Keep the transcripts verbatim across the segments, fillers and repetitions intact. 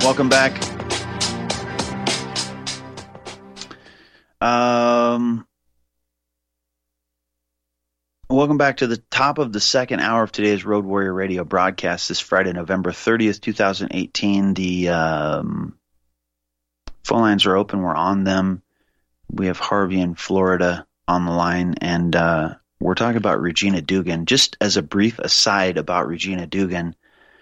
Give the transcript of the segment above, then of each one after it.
Welcome back. Um, welcome back to the top of the second hour of today's Road Warrior Radio broadcast this Friday, November thirtieth, twenty eighteen. The um, phone lines are open. We're on them. We have Harvey in Florida on the line, and uh, we're talking about Regina Dugan. Just as a brief aside about Regina Dugan,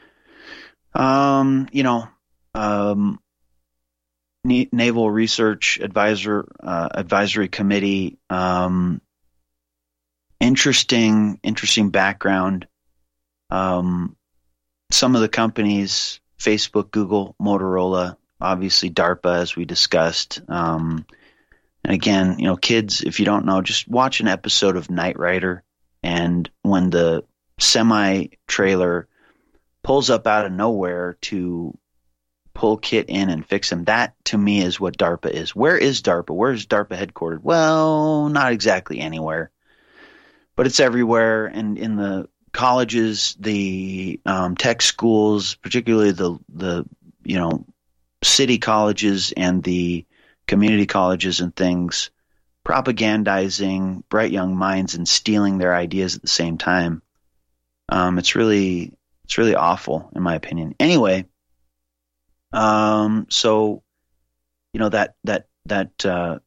um, you know, um, Naval Research Advisor uh, Advisory Committee. Um, interesting, interesting background. Um, some of the companies: Facebook, Google, Motorola, obviously DARPA, as we discussed. Um, and again, you know, kids, if you don't know, just watch an episode of Knight Rider, and when the semi trailer pulls up out of nowhere to pull Kit in and fix him. That, to me, is what DARPA is. Where is DARPA? Where is DARPA headquartered? Well, not exactly anywhere, but it's everywhere. And in the colleges, the um, tech schools, particularly the the you know city colleges and the community colleges and things, propagandizing bright young minds and stealing their ideas at the same time. Um, it's really it's really awful, in my opinion. Anyway. Um, so, you know, that, that, that, uh,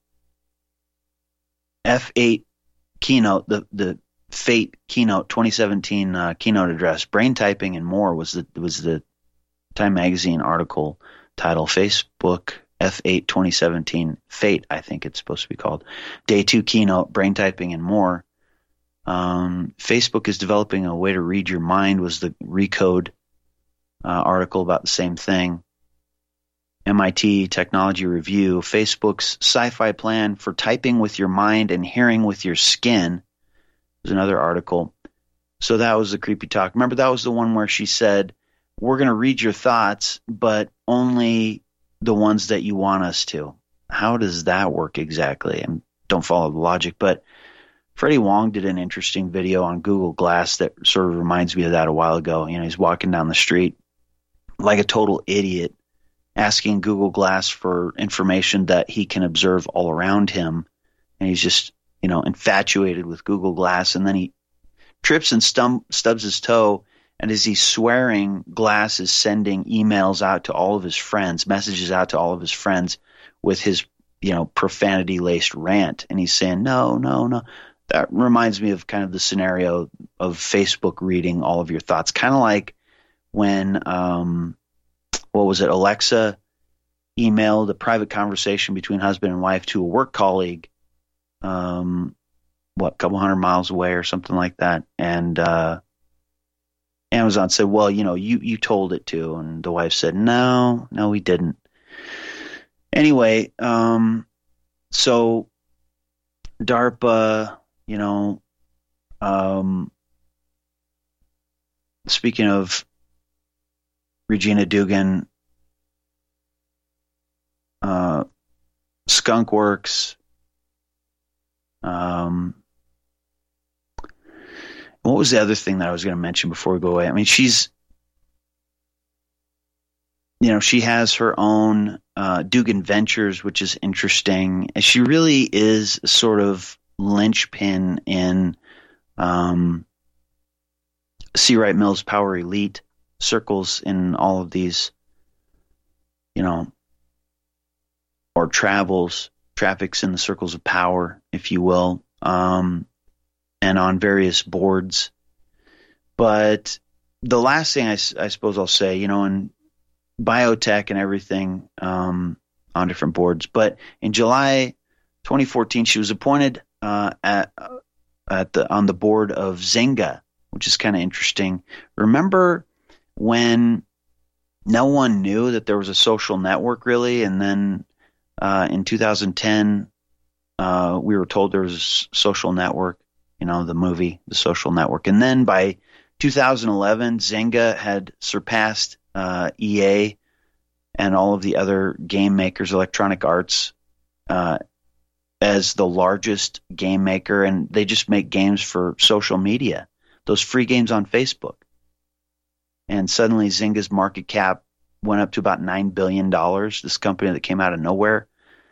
F eight keynote, the, the Fate keynote, twenty seventeen, uh, keynote address, Brain Typing and More was the, was the Time Magazine article title. Facebook F eight twenty seventeen Fate, I think it's supposed to be called. Day two keynote, Brain Typing and More. Um, Facebook is developing a way to read your mind was the Recode, uh, article about the same thing. M I T Technology Review, Facebook's sci-fi plan for typing with your mind and hearing with your skin was another article. So that was the creepy talk. Remember, that was the one where she said, we're going to read your thoughts, but only the ones that you want us to. How does that work exactly? And don't follow the logic, but Freddie Wong did an interesting video on Google Glass that sort of reminds me of that a while ago. You know, he's walking down the street like a total idiot, asking Google Glass for information that he can observe all around him. And he's just, you know, infatuated with Google Glass. And then he trips and stum- stubs his toe. And as he's swearing, Glass is sending emails out to all of his friends, messages out to all of his friends with his, you know, profanity-laced rant. And he's saying, no, no, no. That reminds me of kind of the scenario of Facebook reading all of your thoughts. Kind of like when, um, what was it? Alexa emailed a private conversation between husband and wife to a work colleague, um, what, a couple hundred miles away or something like that. And uh, Amazon said, well, you know, you, you told it to. And the wife said, no, no, we didn't. Anyway, um, so DARPA, you know, um, speaking of Regina Dugan, uh, Skunkworks, um, what was the other thing that I was going to mention before we go away? I mean, she's, you know, she has her own uh, Dugan Ventures, which is interesting. She really is sort of linchpin in um, C. Wright Mills Power Elite circles in all of these, you know, or travels, traffics in the circles of power, if you will, um, and on various boards. But the last thing I, I suppose I'll say, you know, in biotech and everything um, on different boards, but in July twenty fourteen, she was appointed uh, at at the on the board of Zynga, which is kind of interesting. Remember when no one knew that there was a social network, really, and then uh, in two thousand ten, uh, we were told there was a social network, you know, the movie, The Social Network. And then by two thousand eleven, Zynga had surpassed uh, E A and all of the other game makers, Electronic Arts, uh, as the largest game maker. And they just make games for social media, those free games on Facebook. And suddenly Zynga's market cap went up to about nine billion dollars, this company that came out of nowhere.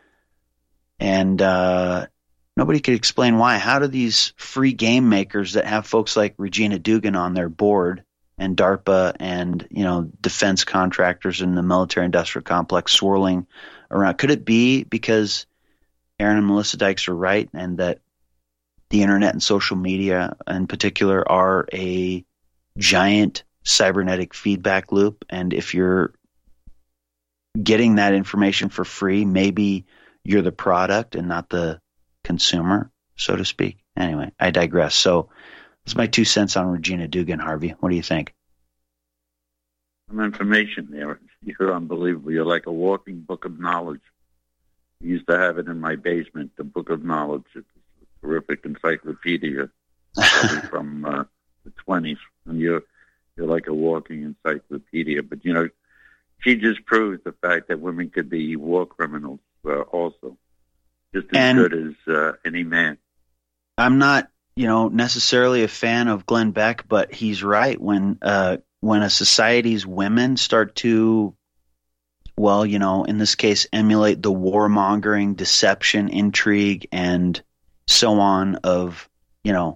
And uh, nobody could explain why. How do these free game makers that have folks like Regina Dugan on their board and DARPA and, you know, defense contractors in the military industrial complex swirling around, could it be because Aaron and Melissa Dykes are right and that the internet and social media in particular are a giant cybernetic feedback loop? And if you're getting that information for free, maybe you're the product and not the consumer, so to speak. Anyway, I digress. So that's my two cents on Regina Dugan, Harvey. What do you think? Some information there. You're unbelievable. You're like a walking book of knowledge. I used to have it in my basement, the Book of Knowledge. It's a terrific encyclopedia from uh, the twenties. And you're, you're like a walking encyclopedia. But, you know, she just proves the fact that women could be war criminals uh, also, just as and good as uh, any man. I'm not, you know, necessarily a fan of Glenn Beck, but he's right. When uh, when a society's women start to, well, you know, in this case, emulate the warmongering, deception, intrigue, and so on of, you know,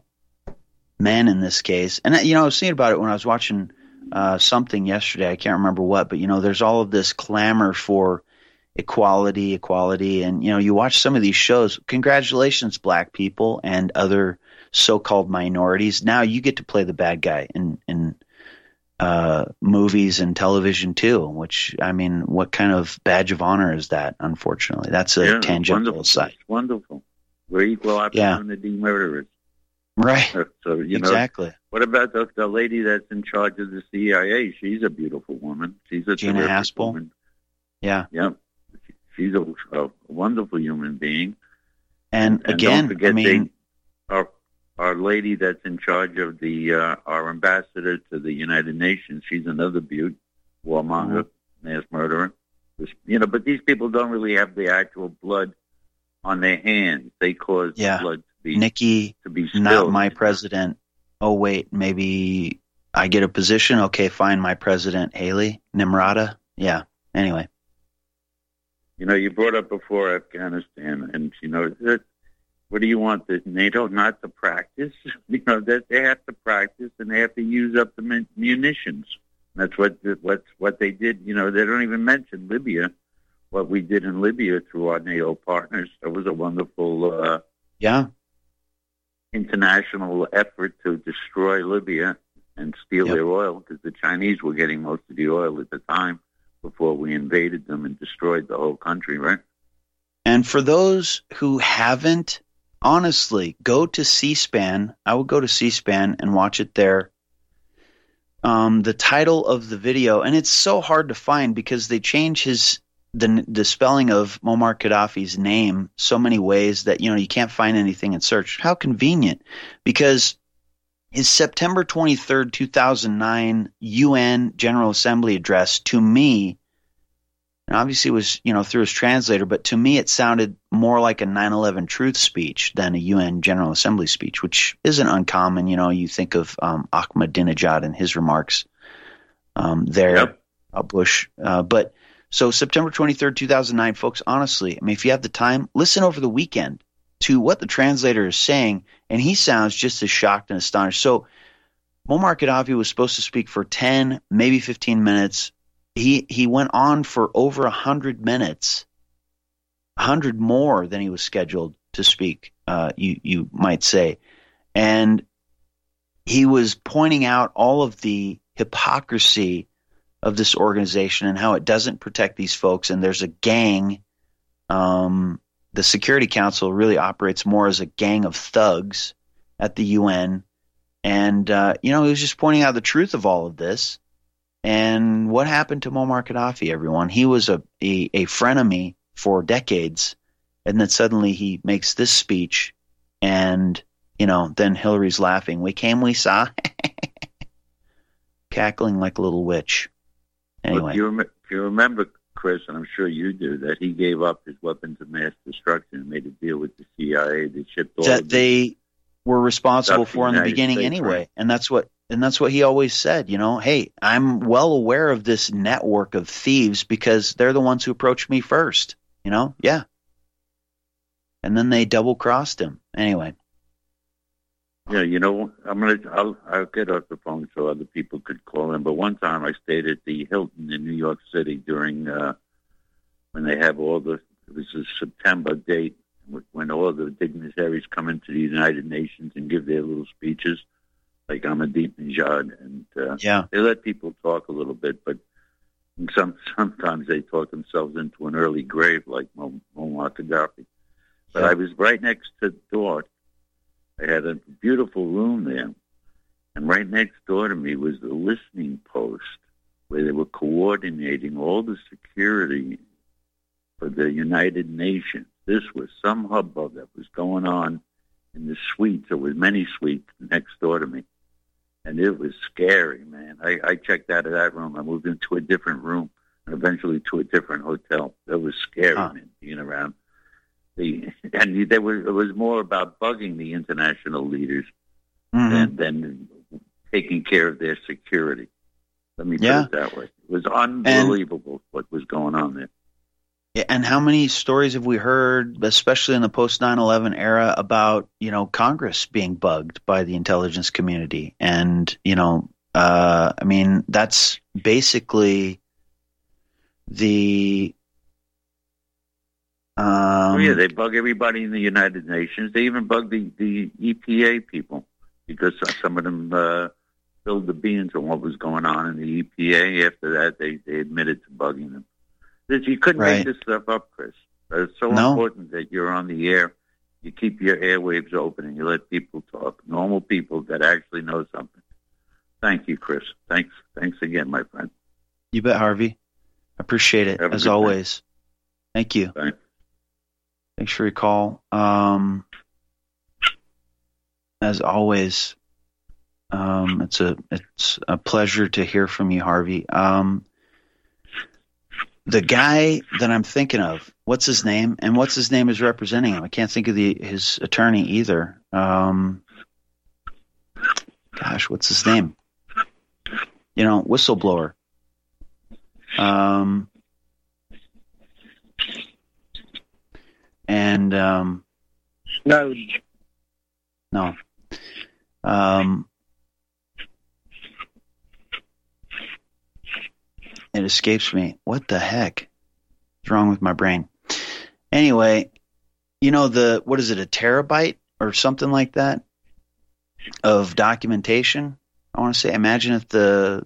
men in this case. And, you know, I was thinking about it when I was watching uh, something yesterday. I can't remember what, but, you know, there's all of this clamor for equality, equality. And, you know, you watch some of these shows. Congratulations, black people and other so-called minorities. Now you get to play the bad guy in, in uh, movies and television too, which, I mean, what kind of badge of honor is that? Unfortunately, that's a yeah, tangential aside. It's wonderful. We're equal opportunity yeah. murderers. Right. So, you know, exactly. What about the, the lady that's in charge of the C I A? She's a beautiful woman. She's a Gina Haspel. Woman. Yeah. Yeah. She's a, a wonderful human being. And, and again, don't forget I mean, they, our, our lady that's in charge of the uh, our ambassador to the United Nations, she's another beaut, warmonger, mm-hmm. mass murderer. You know, but these people don't really have the actual blood on their hands. They cause yeah. the blood to be Nikki, to be spilled. Not my president. Oh wait, maybe I get a position. Okay, fine, my president, Haley Nimrata. Yeah. Anyway. You know, you brought up before Afghanistan, and, you know, that, what do you want, the NATO not to practice? You know, that they have to practice, and they have to use up the mun- munitions. That's what what what they did. You know, they don't even mention Libya, what we did in Libya through our NATO partners. That was a wonderful uh, yeah international effort to destroy Libya and steal yep. their oil, because the Chinese were getting most of the oil at the time before we invaded them and destroyed the whole country, right? And for those who haven't, honestly, go to C-SPAN. I would go to C-SPAN and watch it there. Um, the title of the video, and it's so hard to find because they change his the the spelling of Muammar Gaddafi's name so many ways that, you know, you can't find anything in search. How convenient, because his September twenty-third, two thousand nine U N General Assembly address, to me, and obviously it was, you know, through his translator, but to me it sounded more like a nine eleven truth speech than a U N General Assembly speech, which isn't uncommon. You know, you think of um, Ahmadinejad and his remarks um, there, yep. uh, Bush. Uh, but so September twenty-third, two thousand nine, folks, honestly, I mean, if you have the time, listen over the weekend to what the translator is saying, and he sounds just as shocked and astonished. So Muammar Gaddafi was supposed to speak for ten, maybe fifteen minutes. He he went on for over one hundred minutes, one hundred more than he was scheduled to speak, uh, you, you might say. And he was pointing out all of the hypocrisy of this organization and how it doesn't protect these folks. And there's a gang. Um, the Security Council really operates more as a gang of thugs at the U N. And, uh, you know, he was just pointing out the truth of all of this. And what happened to Muammar Gaddafi, everyone? He was a, a, a frenemy for decades. And then suddenly he makes this speech. And, you know, then Hillary's laughing. We came, we saw. Cackling like a little witch. Anyway. Well, if, you rem- if you remember, Chris, and I'm sure you do, that he gave up his weapons of mass destruction and made a deal with the C I A that shipped all that of they were responsible for in the beginning States, anyway. Right? And that's what and that's what he always said, you know, hey, I'm well aware of this network of thieves because they're the ones who approached me first, you know? Yeah. And then they double crossed him. Anyway. Yeah, you know, I'm gonna. I'll, I'll get off the phone so other people could call in. But one time I stayed at the Hilton in New York City during uh, when they have all the. It was a September date when all the dignitaries come into the United Nations and give their little speeches, like Ahmadinejad, and uh, yeah, they let people talk a little bit, but some sometimes they talk themselves into an early grave, like Muammar Gaddafi. But yeah. I was right next to the door. I had a beautiful room there, and right next door to me was the listening post where they were coordinating all the security for the United Nations. This was some hubbub that was going on in the suites. There was many suites next door to me, and it was scary, man. I, I checked out of that room. I moved into a different room, and eventually to a different hotel. It was scary, huh. man, being around. The, and there was, it was more about bugging the international leaders mm-hmm. than, than taking care of their security. Let me put yeah. it that way. It was unbelievable and, what was going on there. Yeah, and how many stories have we heard, especially in the post nine eleven era, about, you know, Congress being bugged by the intelligence community? And, you know, uh, I mean, that's basically the... Um, oh, yeah, they bug everybody in the United Nations. They even bug the, the E P A people because some of them uh, spilled the beans on what was going on in the E P A. After that, they, they admitted to bugging them. You couldn't right. make this stuff up, Chris. It's so no. important that you're on the air. You keep your airwaves open and you let people talk, normal people that actually know something. Thank you, Chris. Thanks Thanks again, my friend. You bet, Harvey. I appreciate it, as always. Day. Thank you. Thanks. Thanks for your call. Um, as always, um, it's a it's a pleasure to hear from you, Harvey. Um, the guy that I'm thinking of, what's his name? And what's his name is representing him? I can't think of the his attorney either. Um, gosh, what's his name? You know, whistleblower. Um. And um, no, no, um, it escapes me. What the heck is wrong with my brain? Anyway, you know the what is it? A terabyte or something like that of documentation. I want to say, imagine if the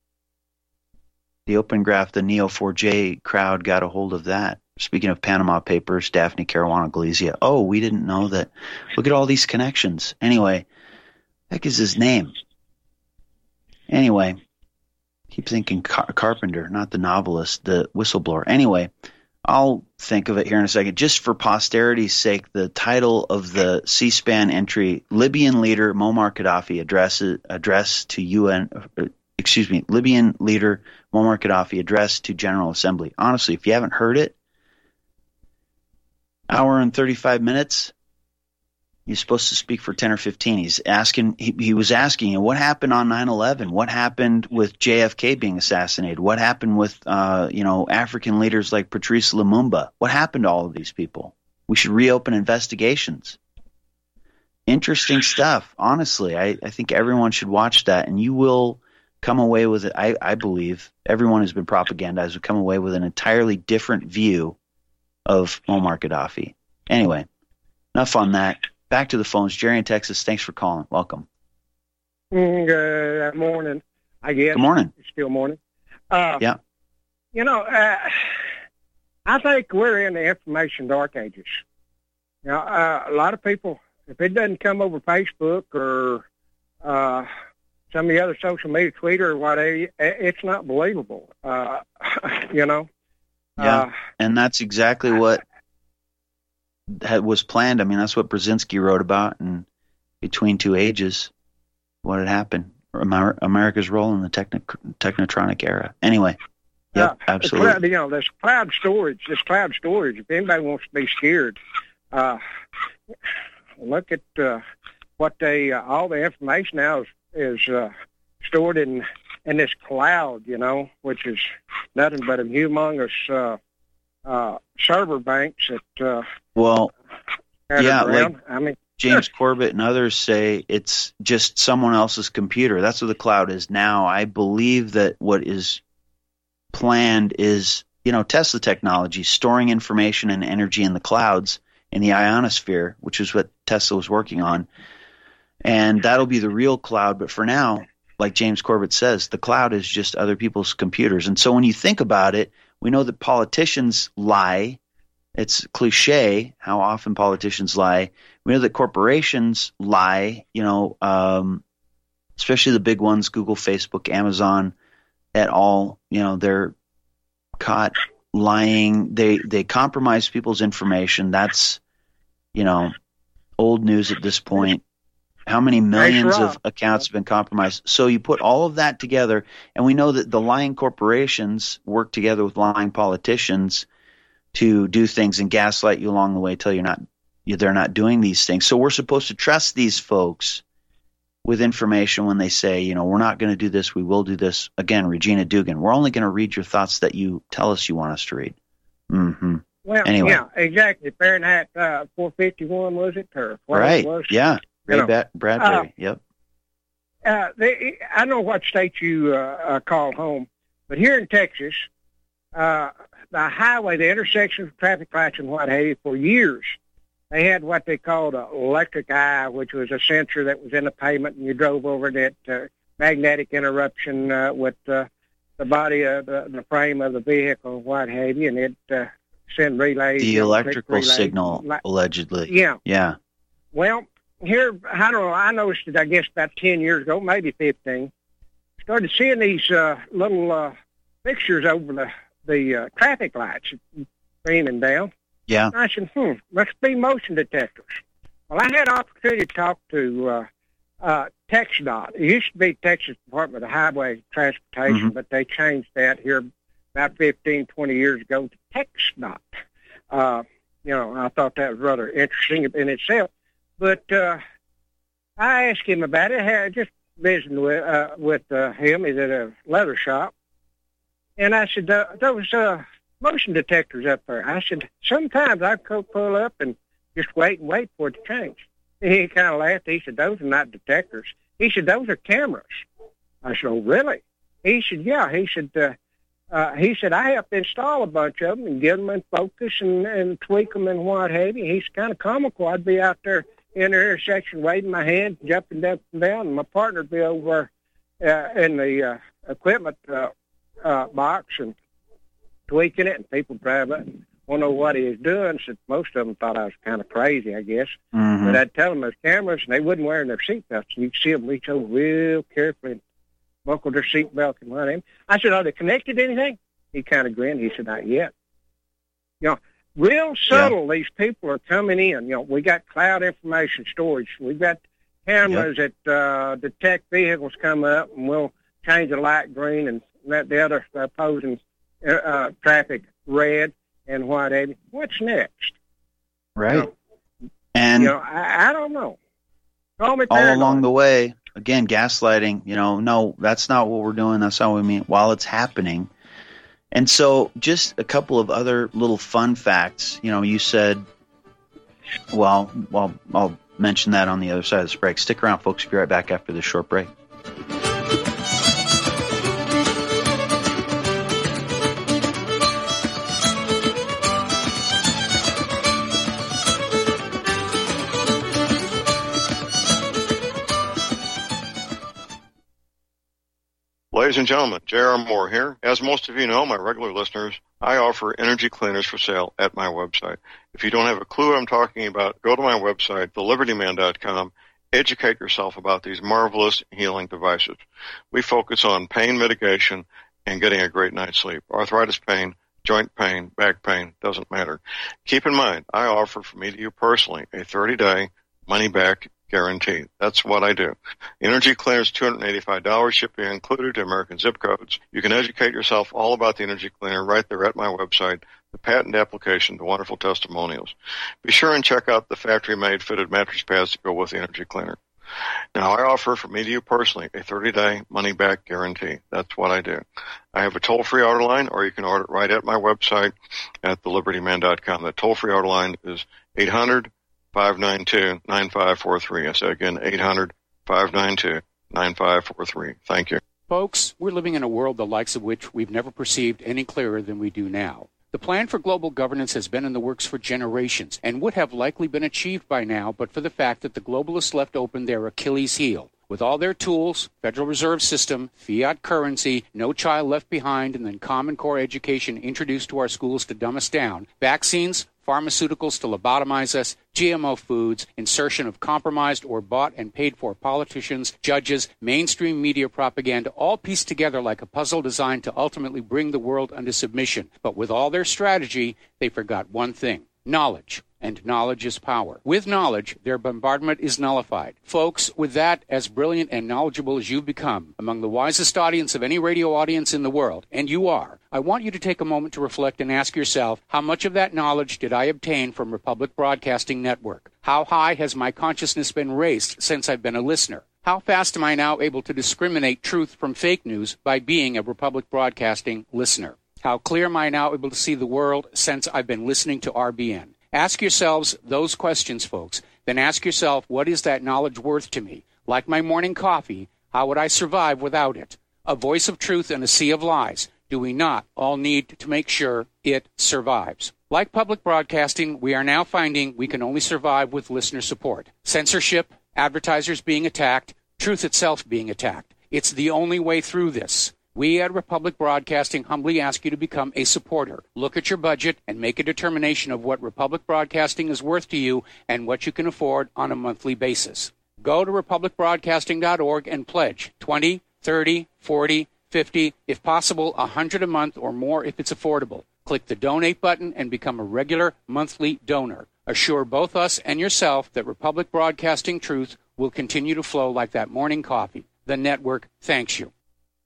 the Open Graph, the Neo four j crowd got a hold of that. Speaking of Panama Papers, Daphne Caruana Galizia. Oh, we didn't know that. Look at all these connections. Anyway, heck is his name? Anyway, keep thinking Car- Carpenter, not the novelist, the whistleblower. Anyway, I'll think of it here in a second. Just for posterity's sake, the title of the C-SPAN entry, Libyan leader Muammar Gaddafi address, address to U N, excuse me, Libyan leader Muammar Gaddafi address to General Assembly. Honestly, if you haven't heard it, hour and thirty-five minutes. He's supposed to speak for ten or fifteen. He's asking, he, he was asking, you know, what happened on nine eleven? What happened with J F K being assassinated? What happened with, uh, you know, African leaders like Patrice Lumumba? What happened to all of these people? We should reopen investigations. Interesting stuff. Honestly, I, I think everyone should watch that, and you will come away with it. I, I believe everyone who's been propagandized will come away with an entirely different view of Muammar Gaddafi. Anyway, enough on that. Back to the phones. Jerry in Texas, thanks for calling. Welcome. Good morning, I guess. Good morning. It's still morning. Uh, yeah. You know, uh, I think we're in the information dark ages. You know, uh, a lot of people, if it doesn't come over Facebook or uh, some of the other social media, Twitter or whatever, it's not believable. Uh, you know? Yeah, uh, and that's exactly what had, was planned. I mean, that's what Brzezinski wrote about in Between Two Ages, what had happened, Amer- America's role in the techni- technotronic era. Anyway, yep, uh, absolutely. Cloud, you know, this cloud storage, this cloud storage, if anybody wants to be scared, uh, look at uh, what they, uh, all the information now is, is uh, stored in in this cloud, you know, which is nothing but a humongous uh, uh, server banks that. Uh, well, yeah, around. like I mean, James Corbett and others say it's just someone else's computer. That's what the cloud is now. I believe that what is planned is, you know, Tesla technology, storing information and energy in the clouds in the ionosphere, which is what Tesla was working on. And that'll be the real cloud. But for now, like James Corbett says, the cloud is just other people's computers. And so when you think about it, we know that politicians lie. It's cliche how often politicians lie. We know that corporations lie, you know, um, especially the big ones, Google, Facebook, Amazon, et al. You know, they're caught lying. They they compromise people's information. That's, you know, old news at this point. How many millions of accounts have been compromised? So you put all of that together, and we know that the lying corporations work together with lying politicians to do things and gaslight you along the way till you're not, they're not doing these things. So we're supposed to trust these folks with information when they say, you know, we're not going to do this, we will do this. Again, Regina Dugan, we're only going to read your thoughts that you tell us you want us to read. Mm-hmm. Well, anyway. Yeah, exactly. Fahrenheit uh, four fifty-one, was it? Or right, it was? yeah. Ray You know, Bradbury, uh, yep. Uh, they, I know what state you uh, uh, call home, but here in Texas, uh, the highway, the intersections of traffic lights and what have you, for years, they had what they called an electric eye, which was a sensor that was in the pavement, and you drove over that uh, magnetic interruption uh, with uh, the body of the, the frame of the vehicle and what have you, and it uh, sent relays. The you know, electrical relays. signal, allegedly. Yeah. Yeah. Well, here, I don't know, I noticed it, I guess, about ten years ago, maybe fifteen. Started seeing these uh, little uh, fixtures over the, the uh, traffic lights streaming down. Yeah. And I said, hmm, must be motion detectors. Well, I had an opportunity to talk to uh, uh, TxDOT. It used to be Texas Department of Highway Transportation, Mm-hmm. but they changed that here about fifteen, twenty years ago to TxDOT. Uh, you know, I thought that was rather interesting in itself. But uh, I asked him about it. I had just visiting with uh, with uh, him. He's at a leather shop, and I said, uh, "Those uh, motion detectors up there." I said, "Sometimes I go pull up and just wait and wait for it to change." And he kind of laughed. He said, "Those are not detectors." He said, "Those are cameras." I said, "Oh, really?" He said, "Yeah." He said, uh, uh, "He said I helped install a bunch of them and get them in focus and, and tweak them and what have you." He's kind of comical. I'd be out there in the intersection, waving my hand, jumping up and down, and my partner would be over uh, in the uh, equipment uh, uh, box and tweaking it, and people drive up and won't know what he was doing. So most of them thought I was kind of crazy, I guess. Mm-hmm. But I'd tell them there's cameras, and they wouldn't wear their seatbelts. And you could see them reach over real carefully and buckle their seatbelt and what have you. I said, "Are they connected to anything?" He kind of grinned. He said, "Not yet." You know, real subtle, yeah. These people are coming in. You know, we got cloud information storage. We've got cameras yep. that uh, detect vehicles come up, and we'll change the light green and let the other opposing uh, uh, traffic red and what have you. What's next? Right. You know, and you know, I, I don't know. Call me all paranoid. along the way, again, gaslighting, you know, no, that's not what we're doing. That's not what we mean while it's happening. And so just a couple of other little fun facts. You know, you said, well, well, I'll mention that on the other side of this break. Stick around, folks. We'll be right back after this short break. Ladies and gentlemen, J R. Moore here. As most of you know, my regular listeners, I offer energy cleaners for sale at my website. If you don't have a clue what I'm talking about, go to my website, the liberty man dot com. Educate yourself about these marvelous healing devices. We focus on pain mitigation and getting a great night's sleep. Arthritis pain, joint pain, back pain, doesn't matter. Keep in mind, I offer for me to you personally a thirty-day money-back guarantee. That's what I do. Energy Cleaners, two hundred eighty-five dollars, shipping included to American zip codes. You can educate yourself all about the Energy Cleaner right there at my website, the patent application, the wonderful testimonials. Be sure and check out the factory-made fitted mattress pads to go with the Energy Cleaner. Now, I offer for me to you personally a thirty-day money-back guarantee. That's what I do. I have a toll-free order line, or you can order it right at my website at the liberty man dot com. The toll-free order line is eight hundred, five nine two, nine five four three. I say again, eight hundred, five nine two, nine five four three. Thank you. Folks, we're living in a world the likes of which we've never perceived any clearer than we do now. The plan for global governance has been in the works for generations and would have likely been achieved by now but for the fact that the globalists left open their Achilles heel. With all their tools, Federal Reserve System, fiat currency, no child left behind, and then Common Core education introduced to our schools to dumb us down, vaccines, pharmaceuticals to lobotomize us, G M O foods, insertion of compromised or bought and paid for politicians, judges, mainstream media propaganda, all pieced together like a puzzle designed to ultimately bring the world under submission. But with all their strategy, they forgot one thing: knowledge. And knowledge is power. With knowledge, their bombardment is nullified. Folks, with that, as brilliant and knowledgeable as you've become, among the wisest audience of any radio audience in the world, and you are, I want you to take a moment to reflect and ask yourself, how much of that knowledge did I obtain from Republic Broadcasting Network? How high has my consciousness been raised since I've been a listener? How fast am I now able to discriminate truth from fake news by being a Republic Broadcasting listener? How clear am I now able to see the world since I've been listening to R B N? Ask yourselves those questions, folks. Then ask yourself, what is that knowledge worth to me? Like my morning coffee, how would I survive without it? A voice of truth in a sea of lies. Do we not all need to make sure it survives? Like public broadcasting, we are now finding we can only survive with listener support. Censorship, advertisers being attacked, truth itself being attacked. It's the only way through this. We at Republic Broadcasting humbly ask you to become a supporter. Look at your budget and make a determination of what Republic Broadcasting is worth to you and what you can afford on a monthly basis. Go to republic broadcasting dot org and pledge twenty, thirty, forty, fifty, if possible, one hundred a month or more if it's affordable. Click the donate button and become a regular monthly donor. Assure both us and yourself that Republic Broadcasting truth will continue to flow like that morning coffee. The network thanks you.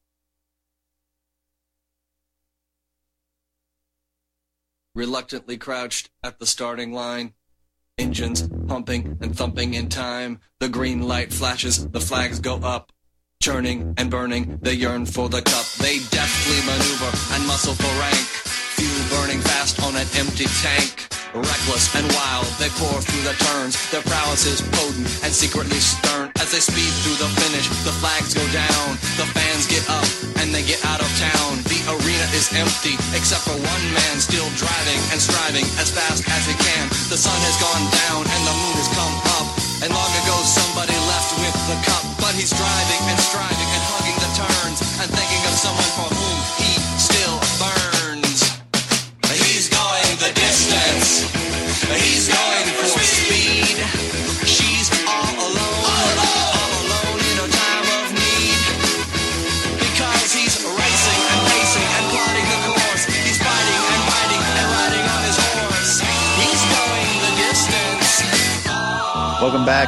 Reluctantly crouched at the starting line, engines pumping and thumping in time. The green light flashes, the flags go up, churning and burning, they yearn for the cup. They deftly maneuver and muscle for rank, fuel burning fast on an empty tank. Reckless and wild, they pour through the turns. Their prowess is potent and secretly stern. As they speed through the finish, the flags go down. The fans get up and they get out of town. The arena is empty, except for one man still driving and striving as fast as he can. The sun has gone down and the moon has come up, and long ago somebody left with the cup. But he's driving and striving and hugging the turns and thinking of someone for whom he still burns. He's going the distance. He's going for speed. She's all alone, all alone in a time of need. Because he's racing and pacing and plotting the course. He's fighting and fighting and riding on his horse. He's going the distance. Welcome back.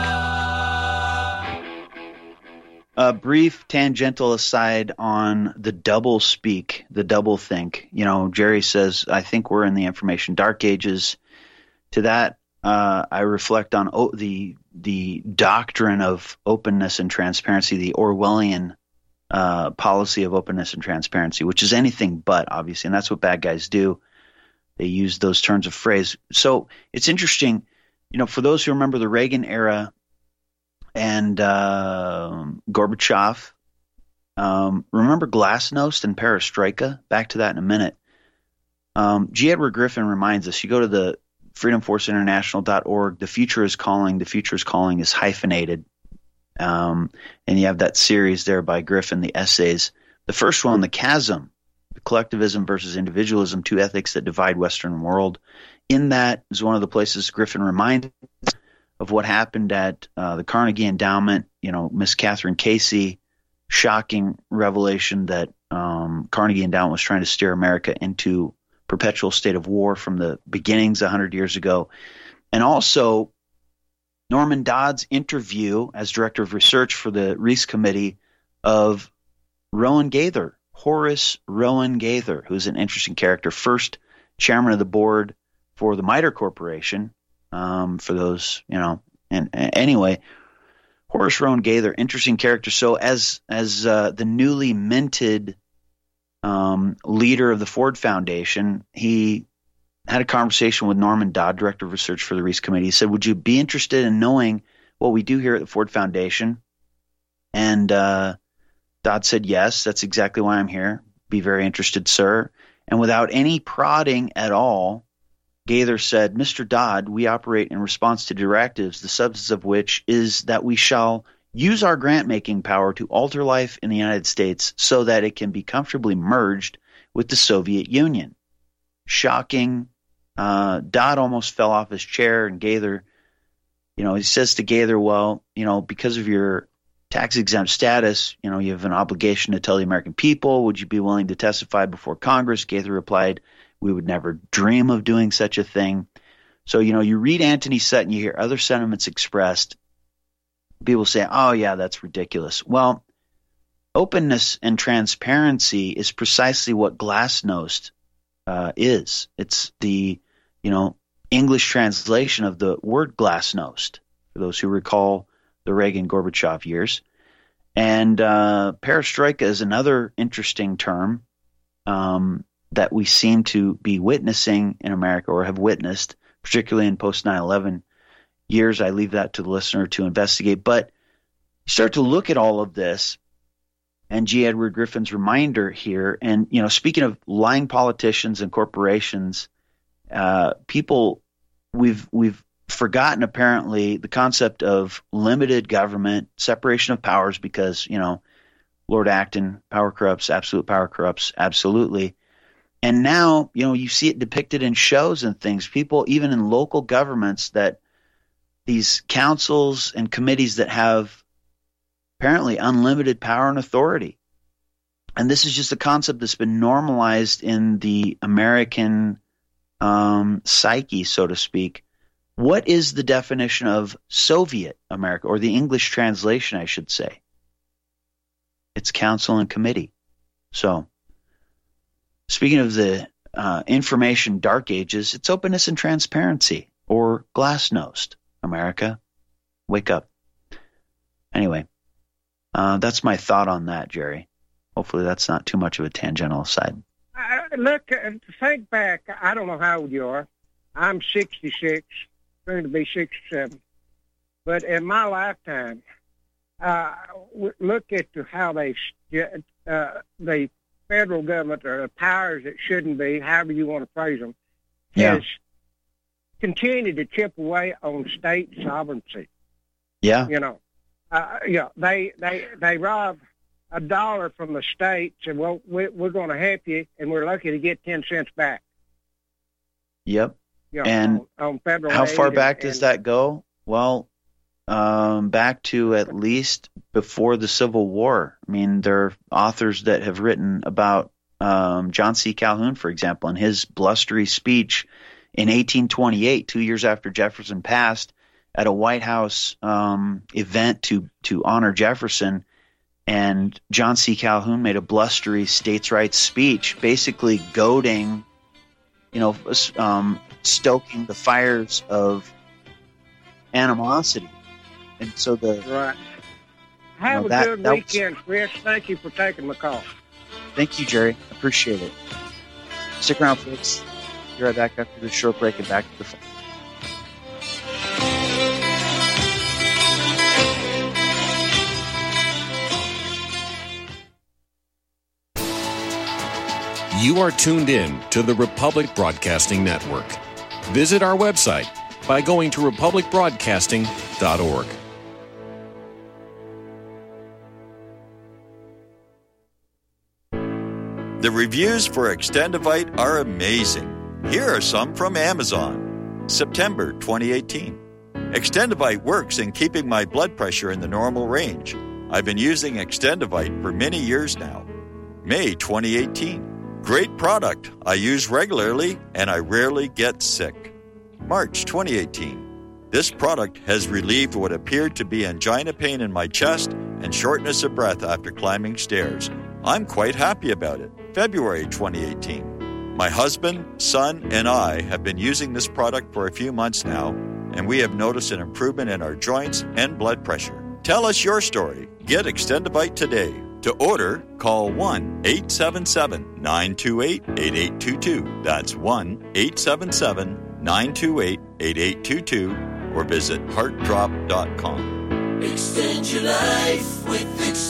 A brief tangential aside on the double speak, the double think. You know, Jerry says, I think we're in the information dark ages. To that, uh, I reflect on o- the the doctrine of openness and transparency, the Orwellian uh, policy of openness and transparency, which is anything but, obviously, and that's what bad guys do. They use those turns of phrase. So it's interesting, you know, for those who remember the Reagan era and uh, Gorbachev, um, remember Glasnost and Perestroika? Back to that in a minute. Um, G. Edward Griffin reminds us, you go to the freedom force international dot org, the future is calling, the future is calling is hyphenated. Um, and you have that series there by Griffin, the essays. The first one, The Chasm, the collectivism versus individualism, two ethics that divide Western world. In that is one of the places Griffin reminds of what happened at uh, the Carnegie Endowment. You know, Miss Catherine Casey, shocking revelation that um, Carnegie Endowment was trying to steer America into perpetual state of war from the beginnings one hundred years ago. And also Norman Dodd's interview as director of research for the Reese Committee of Rowan Gaither, Horace Rowan Gaither, who's an interesting character, first chairman of the board for the MITRE Corporation, um, for those, you know, and, and anyway, Horace Rowan Gaither, interesting character. So as as uh, the newly minted um, leader of the Ford Foundation, he had a conversation with Norman Dodd, Director of Research for the Reese Committee. He said, would you be interested in knowing what we do here at the Ford Foundation? And uh, Dodd said, yes, that's exactly why I'm here. Be very interested, sir. And without any prodding at all, Gaither said, Mister Dodd, we operate in response to directives, the substance of which is that we shall use our grant-making power to alter life in the United States so that it can be comfortably merged with the Soviet Union. Shocking. Uh, Dodd almost fell off his chair, and Gaither, you know, he says to Gaither, well, you know, because of your tax-exempt status, you know, you have an obligation to tell the American people. Would you be willing to testify before Congress? Gaither replied, we would never dream of doing such a thing. So, you know, you read Anthony Sutton, you hear other sentiments expressed. People say, oh, yeah, that's ridiculous. Well, openness and transparency is precisely what Glasnost uh, is. It's the, you know, English translation of the word Glasnost, for those who recall the Reagan-Gorbachev years. And uh, perestroika is another interesting term um, that we seem to be witnessing in America, or have witnessed, particularly in post nine eleven years. I leave that to the listener to investigate. But you start to look at all of this, and G. Edward Griffin's reminder here, and, you know, speaking of lying politicians and corporations, uh, people, we've we've forgotten apparently the concept of limited government, separation of powers, because, you know, Lord Acton, power corrupts, absolute power corrupts, absolutely. And now, you know, you see it depicted in shows and things. People, even in local governments, that these councils and committees that have apparently unlimited power and authority. And this is just a concept that's been normalized in the American um, psyche, so to speak. What is the definition of Soviet America, or the English translation, I should say? It's council and committee. So, speaking of the uh, information dark ages, it's openness and transparency, or Glasnost. America, wake up. Anyway, uh, that's my thought on that, Jerry. Hopefully that's not too much of a tangential aside. Uh, look, uh, think back. I don't know how old you are. I'm sixty-six, going to be sixty-seven. But in my lifetime, uh, look at how they uh, the federal government, or the powers that shouldn't be, however you want to phrase them, yeah. has continued to chip away on state sovereignty. Yeah. You know, uh, yeah, they, they, they rob a dollar from the state, and well, we, we're going to help you, and we're lucky to get ten cents back. Yep. You know, and on, on federal how far aid back and, does and, that go? Well, um, back to at least before the Civil War. I mean, there are authors that have written about um, John C. Calhoun, for example, in his blustery speech in eighteen twenty-eight, two years after Jefferson passed, at a White House um, event to to honor Jefferson. And John C. Calhoun made a blustery states' rights speech, basically goading, you know, um, stoking the fires of animosity. And so the right. Have you know, a that, good that weekend, was, Chris. Thank you for taking my call. Thank you, Jerry. Appreciate it. Stick around, folks. Be right back after this short break and back to the phone. You are tuned in to the Republic Broadcasting Network. Visit our website by going to republic broadcasting dot org. The reviews for Extendivite are amazing. Here are some from Amazon. September twenty eighteen. Extendivite works in keeping my blood pressure in the normal range. I've been using Extendivite for many years now. May twenty eighteen. Great product. I use regularly and I rarely get sick. March twenty eighteen. This product has relieved what appeared to be angina pain in my chest and shortness of breath after climbing stairs. I'm quite happy about it. February twenty eighteen. My husband, son, and I have been using this product for a few months now, and we have noticed an improvement in our joints and blood pressure. Tell us your story. Get Extendivite today. To order, call one eight seven seven, nine two eight, eight eight two two. That's one eight seven seven, nine two eight, eight eight two two or visit heart drop dot com. Extend your life with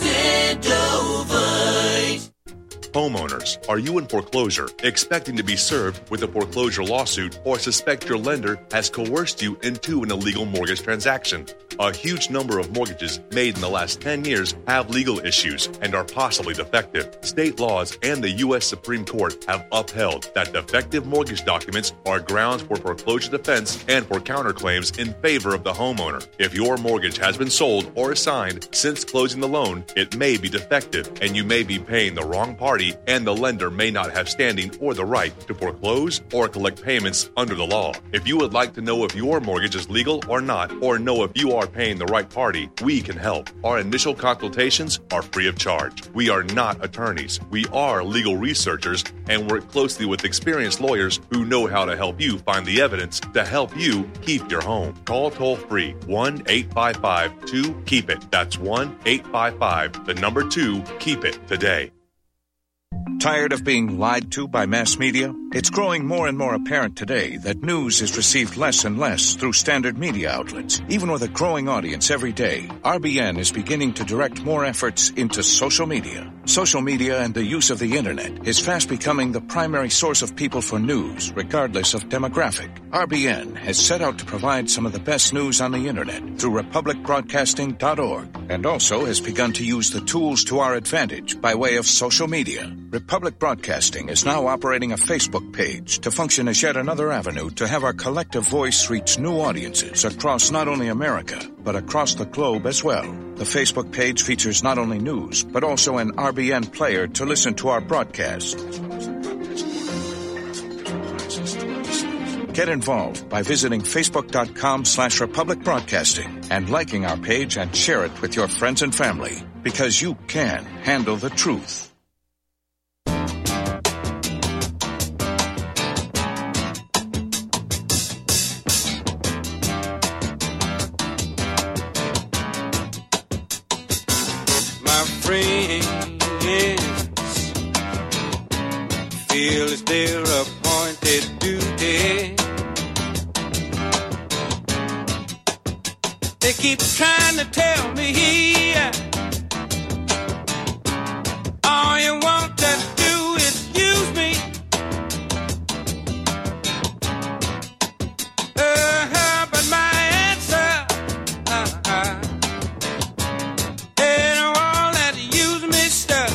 Extendovite. Homeowners, are you in foreclosure, expecting to be served with a foreclosure lawsuit, or suspect your lender has coerced you into an illegal mortgage transaction? A huge number of mortgages made in the last ten years have legal issues and are possibly defective. State laws and the U S Supreme Court have upheld that defective mortgage documents are grounds for foreclosure defense and for counterclaims in favor of the homeowner. If your mortgage has been sold or assigned since closing the loan, it may be defective and you may be paying the wrong party, and the lender may not have standing or the right to foreclose or collect payments under the law. If you would like to know if your mortgage is legal or not, or know if you are paying the right party, we can help. Our initial consultations are free of charge. We are not attorneys. We are legal researchers and work closely with experienced lawyers who know how to help you find the evidence to help you keep your home. Call toll free one eight five five two keep it. That's one eight five five, the number two, keep it today. Tired of being lied to by mass media? It's growing more and more apparent today that news is received less and less through standard media outlets. Even with a growing audience every day, R B N is beginning to direct more efforts into social media. Social media and the use of the internet is fast becoming the primary source of people for news, regardless of demographic. R B N has set out to provide some of the best news on the internet through republic broadcasting dot org, and also has begun to use the tools to our advantage by way of social media. Republic Broadcasting is now operating a Facebook page to function as yet another avenue to have our collective voice reach new audiences across not only America, but across the globe as well. The Facebook page features not only news, but also an R B N player to listen to our broadcast. Get involved by visiting facebook.com slash Republic Broadcasting and liking our page and share it with your friends and family, because you can handle the truth. Feel it's their appointed duty. They keep trying to tell me all you want to do is use me. Uh-huh, but my answer uh-huh, ain't all that use me stuff.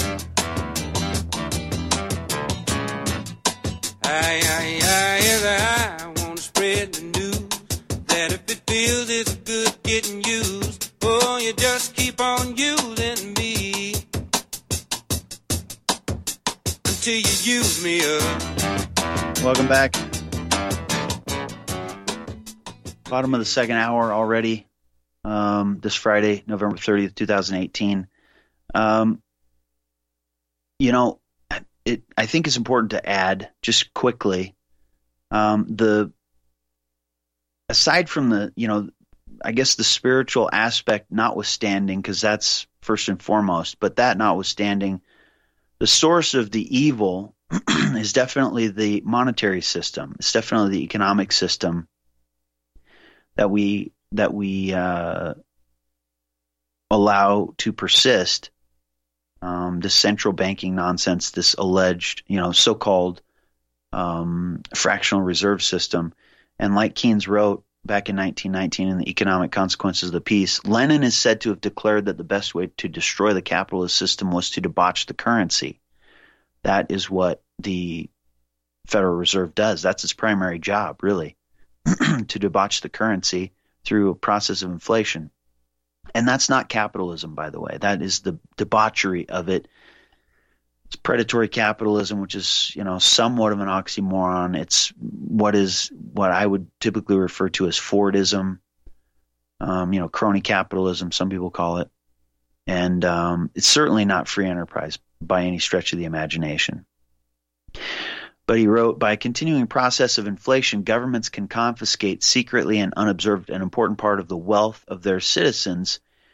I, I, I, yes, I want to spread the news that if it feels it's good getting used, oh, you just keep on using me until you use me up. Welcome back. Bottom of the second hour already. Um, this Friday, November thirtieth, twenty eighteen. Um, you know, It, I think it's important to add just quickly um, the aside from the, you know, I guess the spiritual aspect notwithstanding, because that's first and foremost, but that notwithstanding, the source of the evil is definitely the monetary system. It's definitely the economic system that we that we uh, allow to persist. Um, this central banking nonsense, this alleged, you know, so-called um, fractional reserve system. And like Keynes wrote back in nineteen nineteen in The Economic Consequences of the Peace, Lenin is said to have declared that the best way to destroy the capitalist system was to debauch the currency. That is what the Federal Reserve does. That's its primary job, really, to debauch the currency through a process of inflation. And that's not capitalism, by the way. That is the debauchery of it. It's predatory capitalism, which is, you know, somewhat of an oxymoron. It's what is what I would typically refer to as Fordism, um, you know, crony capitalism, some people call it. And um, it's certainly not free enterprise by any stretch of the imagination. But he wrote, by a continuing process of inflation, governments can confiscate secretly and unobserved an important part of the wealth of their citizens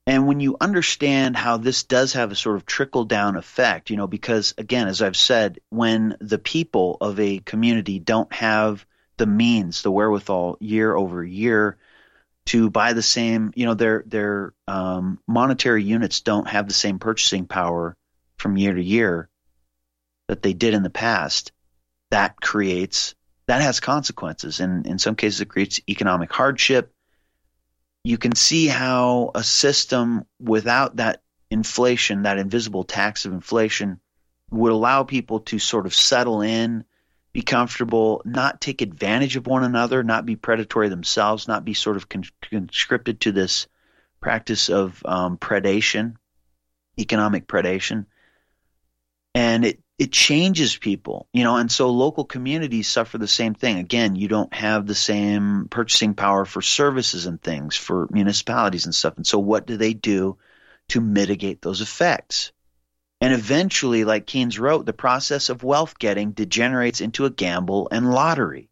And when you understand how this does have a sort of trickle-down effect, you know, because, again, as I've said, when the people of a community don't have the means, the wherewithal year over year to buy the same, you know, their their um, monetary units don't have the same purchasing power from year to year that they did in the past, that creates, that has consequences. And in some cases, it creates economic hardship. You can see how a system without that inflation, that invisible tax of inflation, would allow people to sort of settle in, be comfortable, not take advantage of one another, not be predatory themselves, not be sort of con- conscripted to this practice of um, predation, economic predation. And it, it changes people, you know, and so local communities suffer the same thing. Again, you don't have the same purchasing power for services and things for municipalities and stuff. And so what do they do to mitigate those effects? And eventually, like Keynes wrote, the process of wealth getting degenerates into a gamble and lottery.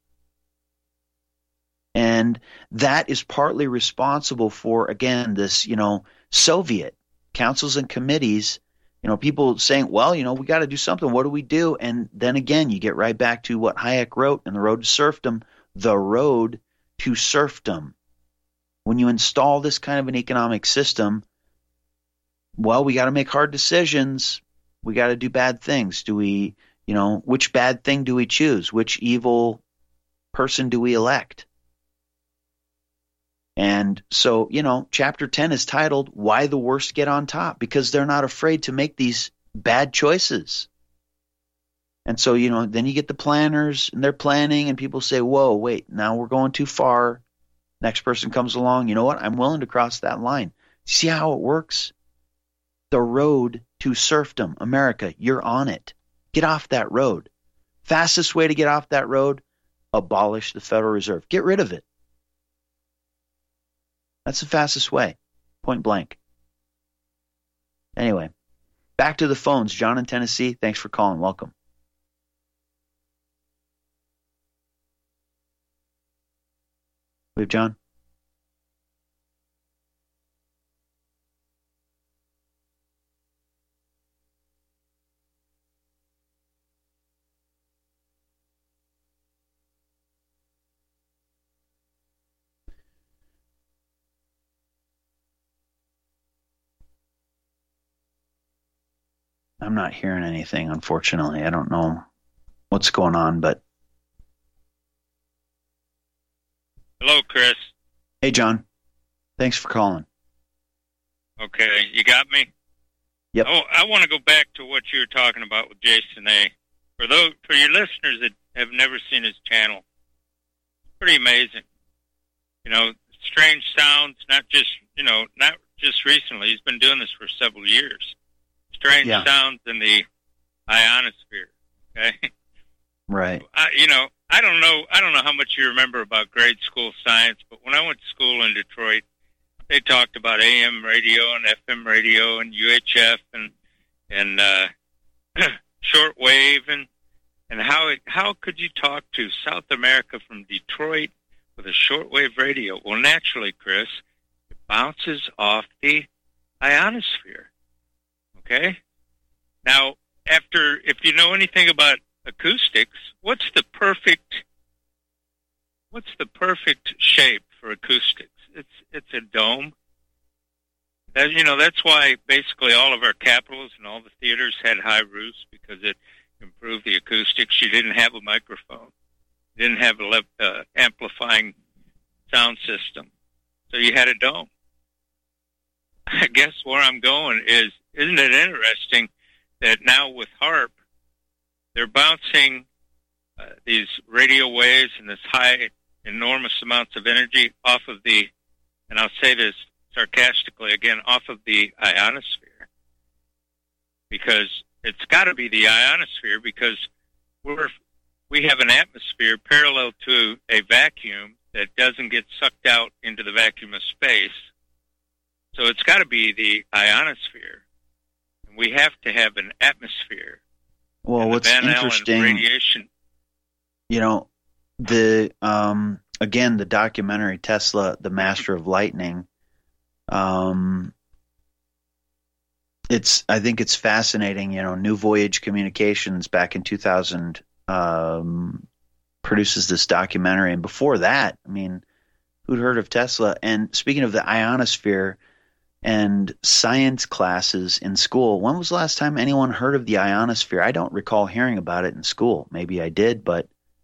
And that is partly responsible for, again, this, you know, Soviet councils and committees, you know, people saying, well, you know, we got to do something. What do we do? And then again, you get right back to what Hayek wrote in The Road to Serfdom, the road to serfdom. When you install this kind of an economic system, well, we got to make hard decisions. We got to do bad things. Do we, you know, which bad thing do we choose? Which evil person do we elect? And so, you know, chapter ten is titled, Why the Worst Get on Top, because they're not afraid to make these bad choices. And so, you know, then you get the planners and they're planning and people say, whoa, wait, now we're going too far. Next person comes along. You know what? I'm willing to cross that line. See how it works? The road to serfdom. America, you're on it. Get off that road. Fastest way to get off that road, abolish the Federal Reserve. Get rid of it. That's the fastest way, point blank. Anyway, back to the phones. John in Tennessee, thanks for calling. Welcome. We have John. I'm not hearing anything, unfortunately. I don't know what's going on, but... Hello, Chris. Hey, John. Thanks for calling. Okay, you got me? Yep. Oh, I want to go back to what you were talking about with Jason A. For those, for your listeners that have never seen his channel, it's pretty amazing. You know, strange sounds, not just, you know, not just recently. He's been doing this for several years. Strange yeah. sounds in the ionosphere. Okay, right. I, you know, I don't know. I don't know how much you remember about grade school science, but when I went to school in Detroit, they talked about A M radio and F M radio and U H F and and uh, shortwave and and how it, how could you talk to South America from Detroit with a shortwave radio? Well, naturally, Chris, it bounces off the ionosphere. Okay. Now, after, if you know anything about acoustics, what's the perfect, what's the perfect shape for acoustics? It's it's a dome. That, you know, that's why basically all of our capitals and all the theaters had high roofs, because it improved the acoustics. You didn't have a microphone. You didn't have a le- uh, amplifying sound system. So you had a dome. I guess where I'm going is, isn't it interesting that now with HAARP, they're bouncing uh, these radio waves and this high, enormous amounts of energy off of the, and I'll say this sarcastically again, off of the ionosphere. Because it's got to be the ionosphere, because we're, we have an atmosphere parallel to a vacuum that doesn't get sucked out into the vacuum of space. So it's got to be the ionosphere. And we have to have an atmosphere. Well, and what's Van interesting, Allen radiation. You know, the um, again, the documentary Tesla, the Master of Lightning, um, it's I think it's fascinating. You know, New Voyage Communications back in two thousand um, produces this documentary, and before that, I mean, who'd heard of Tesla? And speaking of the ionosphere and science classes in school, when was the last time anyone heard of the ionosphere? I don't recall hearing about it in school. Maybe I did, but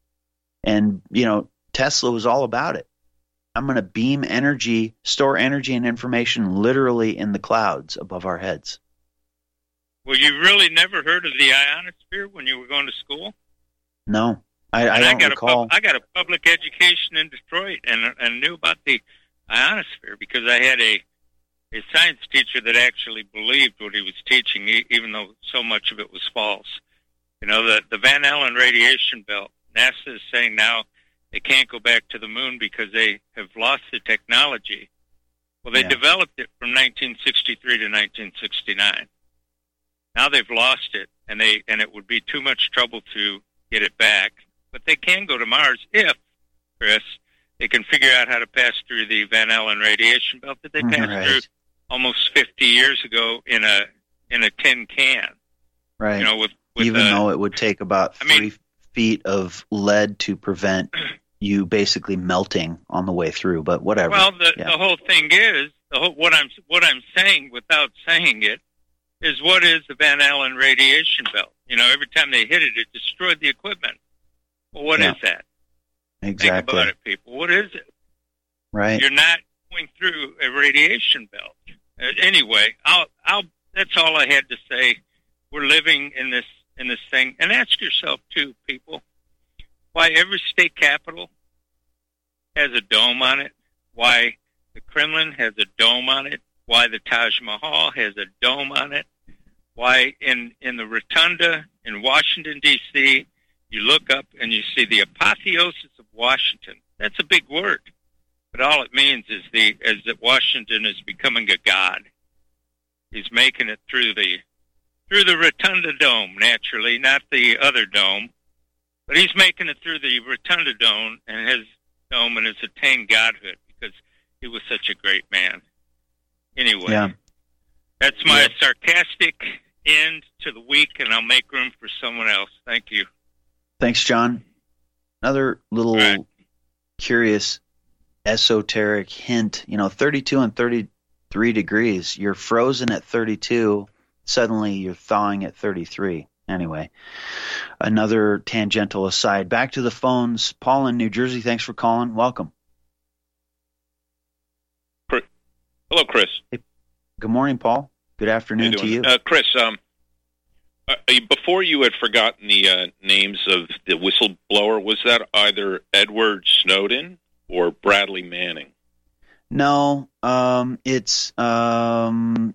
and you know, Tesla was all about it. I'm going to beam energy, store energy and information literally in the clouds above our heads. Well, you really never heard of the ionosphere when you were going to school? No, I, I don't I got recall. A pub, I got a public education in Detroit and, and knew about the ionosphere because I had a, a science teacher that actually believed what he was teaching, even though so much of it was false. You know, the, the Van Allen radiation belt, NASA is saying now they can't go back to the moon because they have lost the technology. Well, they yeah. developed it from nineteen sixty-three to nineteen sixty-nine. Now they've lost it, and they and it would be too much trouble to get it back. But they can go to Mars if, Chris, they can figure out how to pass through the Van Allen radiation belt that they passed right. through almost fifty years ago in a in a tin can. Right. You know, with, with even uh, though it would take about I three mean, feet of lead to prevent you basically melting on the way through, but whatever. Well, the, yeah. the whole thing is the whole, what I'm what I'm saying without saying it is what is the Van Allen radiation belt? You know, every time they hit it, it destroyed the equipment. Well, what yeah. is that? Exactly. Think about it, people. What is it? Right. You're not going through a radiation belt. Uh, anyway, I'll I'll. That's all I had to say. We're living in this in this thing, and ask yourself too, people. Why every state capital has a dome on it, why the Kremlin has a dome on it, why the Taj Mahal has a dome on it, why in, in the Rotunda in Washington, D C, you look up and you see the apotheosis of Washington. That's a big word, but all it means is the is that Washington is becoming a god. He's making it through the through the Rotunda Dome, naturally, not the other dome. But he's making it through the Rotunda Dome and his dome and has attained godhood because he was such a great man. Anyway, yeah. that's my yeah. sarcastic end to the week, and I'll make room for someone else. Thank you. Thanks, John. Another little right. curious esoteric hint. You know, thirty-two and thirty-three degrees. You're frozen at thirty-two. Suddenly you're thawing at thirty-three. Anyway, another tangential aside. Back to the phones. Paul in New Jersey, thanks for calling. Welcome. Hello, Chris. Hey, good morning, Paul. Good afternoon you to you. Uh, Chris, um, uh, before you had forgotten the uh, names of the whistleblower, was that either Edward Snowden or Bradley Manning? No, um, it's... Um,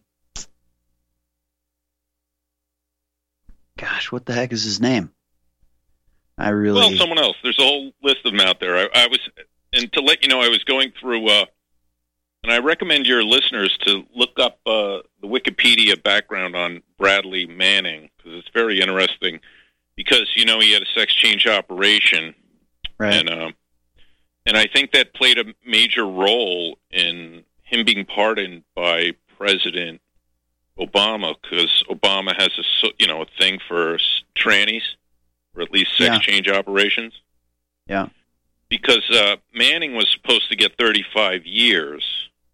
Gosh, what the heck is his name? I really... Well, someone else. There's a whole list of them out there. I, I was, and to let you know, I was going through, uh, and I recommend your listeners to look up uh, the Wikipedia background on Bradley Manning, because it's very interesting, because, you know, he had a sex change operation, right. and, um, and I think that played a major role in him being pardoned by President Obama, because Obama has a you know a thing for trannies, or at least sex yeah. change operations. Yeah. Because uh, Manning was supposed to get thirty-five years,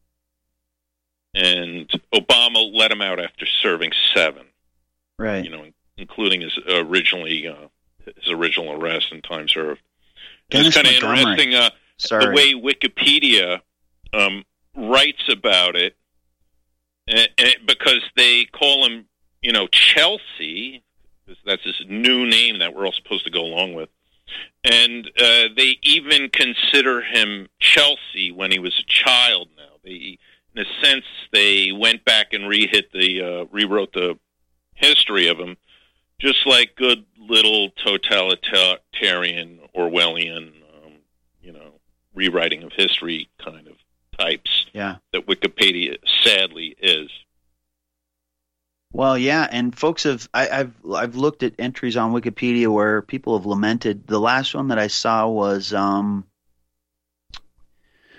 and Obama let him out after serving seven. Right. You know, including his originally uh, his original arrest and time served. Dennis It's kind of Montgomery. interesting uh, the way Wikipedia um, writes about it. And, and because they call him, you know, Chelsea, because that's his new name that we're all supposed to go along with. And uh, they even consider him Chelsea when he was a child now. They, in a sense, they went back and re-hit the, uh, rewrote the history of him, just like good little totalitarian, Orwellian, um, you know, rewriting of history kind of types yeah. that Wikipedia sadly is. Well, yeah, and folks have I, I've I've looked at entries on Wikipedia where people have lamented. The last one that I saw was um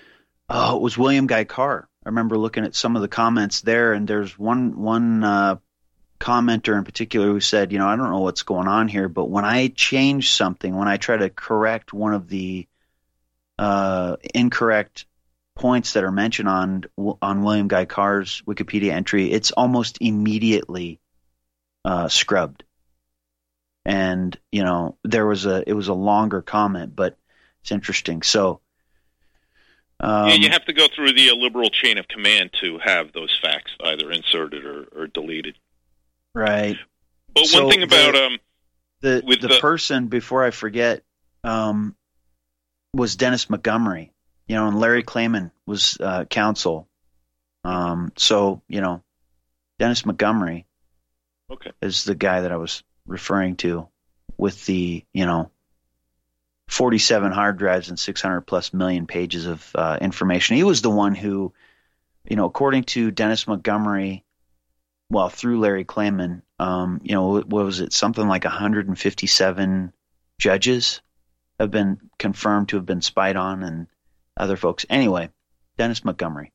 oh it was William Guy Carr. I remember looking at some of the comments there, and there's one one uh, commenter in particular who said, you know, I don't know what's going on here, but when I change something, when I try to correct one of the uh, incorrect points that are mentioned on on William Guy Carr's Wikipedia entry, it's almost immediately uh, scrubbed. And you know, there was a it was a longer comment, but it's interesting. So. Um, yeah, you have to go through the uh, liberal chain of command to have those facts either inserted or, or deleted. Right. But so one thing about the, um, the with the, the person, before I forget, um, was Dennis Montgomery. You know, and Larry Klayman was uh, counsel. Um, so you know, Dennis Montgomery, okay, is the guy that I was referring to with the you know. forty-seven hard drives and six hundred plus million pages of uh, information. He was the one who, you know, according to Dennis Montgomery, well, through Larry Klayman, um, you know, what was it? Something like one hundred fifty-seven judges have been confirmed to have been spied on, and other folks. Anyway, Dennis Montgomery.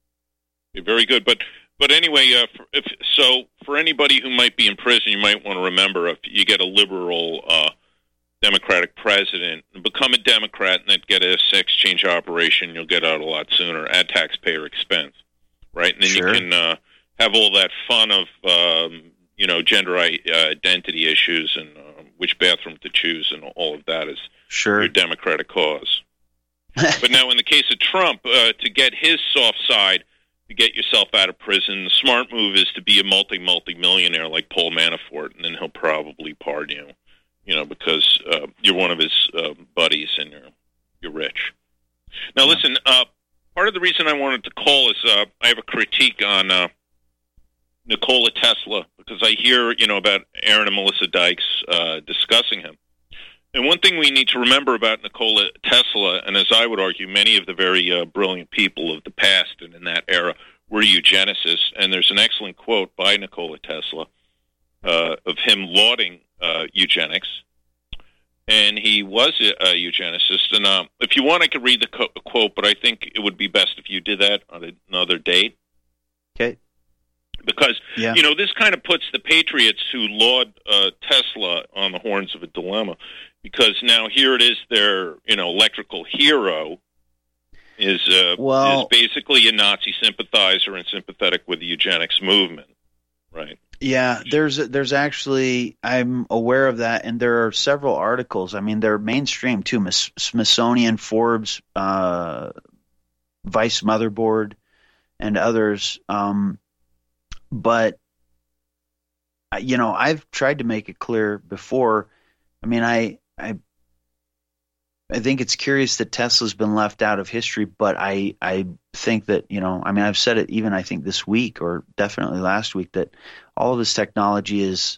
Very good. But but anyway, uh, for, if, so for anybody who might be in prison, you might want to remember if you get a liberal uh, Democratic president, become a Democrat and then get a sex change operation, you'll get out a lot sooner at taxpayer expense, right? And then Sure. you can uh, have all that fun of, um, you know, gender I- uh, identity issues and uh, which bathroom to choose and all of that is Sure. your Democratic cause. But now in the case of Trump, uh, to get his soft side, to get yourself out of prison, the smart move is to be a multi-multi-millionaire like Paul Manafort, and then he'll probably pardon you. You know, because uh, you're one of his uh, buddies and you're you're rich. Now, listen. Uh, part of the reason I wanted to call is uh, I have a critique on uh, Nikola Tesla because I hear you know about Aaron and Melissa Dykes uh, discussing him. And one thing we need to remember about Nikola Tesla, and as I would argue, many of the very uh, brilliant people of the past and in that era were eugenicists. And there's an excellent quote by Nikola Tesla uh, of him lauding Uh, eugenics, and he was a, a eugenicist. And um, if you want, I could read the co- quote, but I think it would be best if you did that on another date. Okay. Because Yeah. you know this kind of puts the patriots who laud uh, Tesla on the horns of a dilemma. Because now here it is, their you know electrical hero is uh, Well- is basically a Nazi sympathizer and sympathetic with the eugenics movement, right? Yeah, there's there's actually, I'm aware of that, and there are several articles. I mean, they're mainstream too. Miss- Smithsonian, Forbes, uh, Vice Motherboard, and others. Um, but you know, I've tried to make it clear before. I mean, I I I think it's curious that Tesla's been left out of history, but I I think that, you know, I mean, I've said it even I think this week or definitely last week that all of this technology is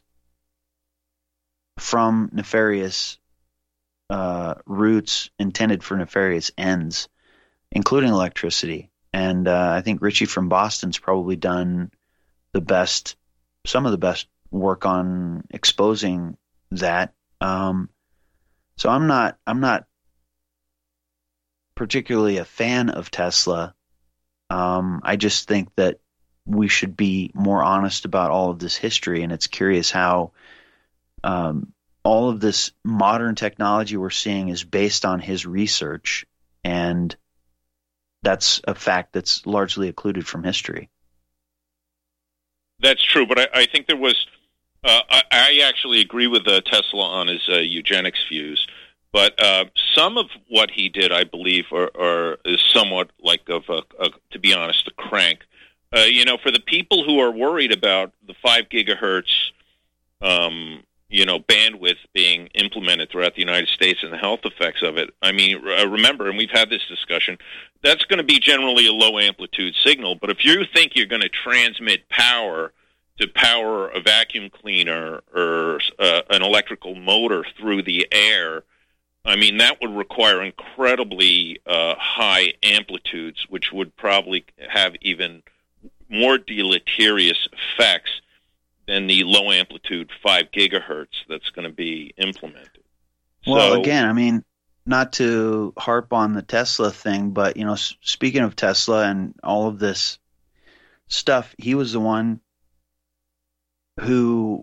from nefarious uh, roots intended for nefarious ends, including electricity. And uh, I think Richie from Boston's probably done the best, some of the best work on exposing that. Um, so I'm not, I'm not particularly a fan of Tesla. Um, I just think that we should be more honest about all of this history, and it's curious how um, all of this modern technology we're seeing is based on his research, and that's a fact that's largely occluded from history. That's true, but I, I think there was. Uh, I, I actually agree with uh, Tesla on his uh, eugenics views, but uh, some of what he did, I believe, are, are is somewhat like of a, a, to be honest, a crank. Uh, you know, for the people who are worried about the five gigahertz, um, you know, bandwidth being implemented throughout the United States and the health effects of it. I mean, uh, remember, and we've had this discussion, that's going to be generally a low amplitude signal. But if you think you're going to transmit power to power a vacuum cleaner or uh, an electrical motor through the air, I mean, that would require incredibly uh, high amplitudes, which would probably have even more deleterious effects than the low amplitude five gigahertz that's going to be implemented. Well, so, again, I mean, not to harp on the Tesla thing, but, you know, s- speaking of Tesla and all of this stuff, he was the one who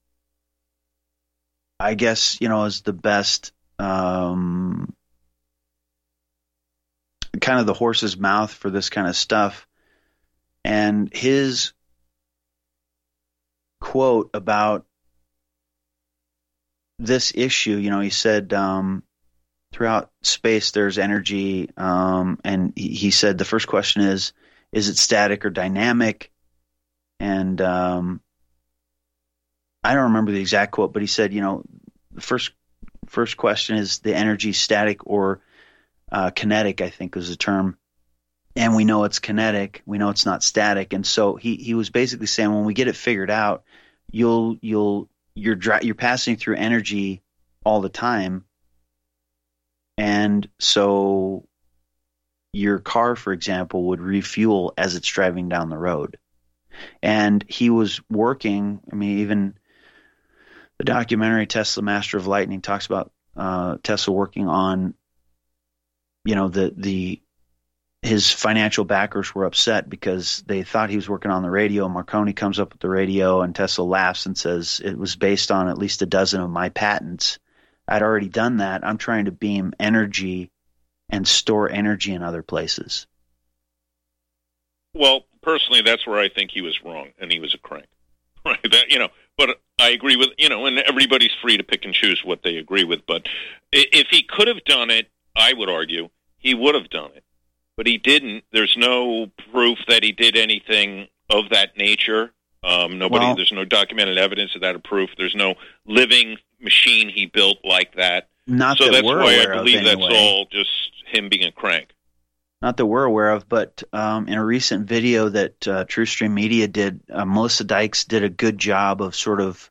I guess, you know, is the best, um, kind of the horse's mouth for this kind of stuff. And his quote about this issue, you know, he said, um, throughout space there's energy, um, and he, he said the first question is, is it static or dynamic? And um, I don't remember the exact quote, but he said, you know, the first first question is the energy static or uh, kinetic, I think was the term. And we know it's kinetic. We know it's not static. And so he, he was basically saying, when we get it figured out, you'll you'll you're you're passing through energy all the time. And so your car, for example, would refuel as it's driving down the road. And he was working, I mean, even the documentary Tesla Master of Lightning talks about uh, Tesla working on, you know, the the his financial backers were upset because they thought he was working on the radio. Marconi comes up with the radio, and Tesla laughs and says it was based on at least a dozen of my patents. I'd already done that. I'm trying to beam energy and store energy in other places. Well, personally, that's where I think he was wrong, and he was a crank. Right? That, you know, but I agree with, you know, and everybody's free to pick and choose what they agree with. But if he could have done it, I would argue he would have done it. But he didn't. There's no proof that he did anything of that nature. Um, nobody. Well, there's no documented evidence of that proof. There's no living machine he built like that. Not so that that's we're why aware I believe of, that's anyway. all just him being a crank. Not that we're aware of, but um, in a recent video that uh, TrueStream Media did, uh, Melissa Dykes did a good job of sort of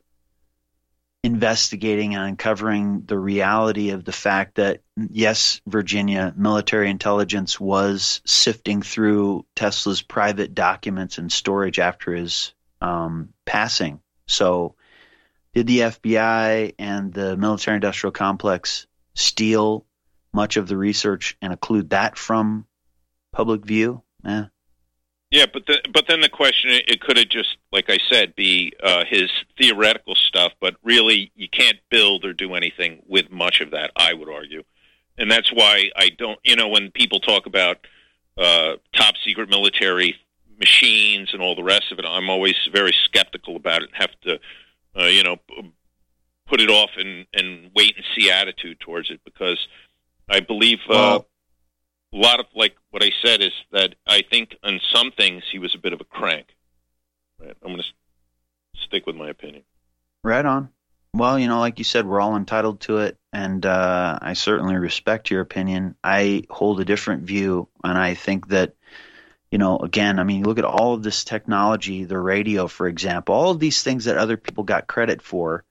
investigating and uncovering the reality of the fact that, yes, Virginia, military intelligence was sifting through Tesla's private documents and storage after his um, passing. So did the F B I and the military-industrial complex steal much of the research and occlude that from public view? Eh. Yeah, but the, but then the question, it could have just, like I said, be uh, his theoretical stuff, but really you can't build or do anything with much of that, I would argue. And that's why I don't, you know, when people talk about uh, top secret military machines and all the rest of it, I'm always very skeptical about it and have to, uh, you know, put it off and, and wait and see attitude towards it, because I believe uh, Well, a lot of, like what I said, is that I think on some things he was a bit of a crank. Right? I'm going to stick with my opinion. right on. Well, you know, like you said, we're all entitled to it, and uh, I certainly respect your opinion. I hold a different view, and I think that, you know, again, I mean, you look at all of this technology, the radio, for example, all of these things that other people got credit for,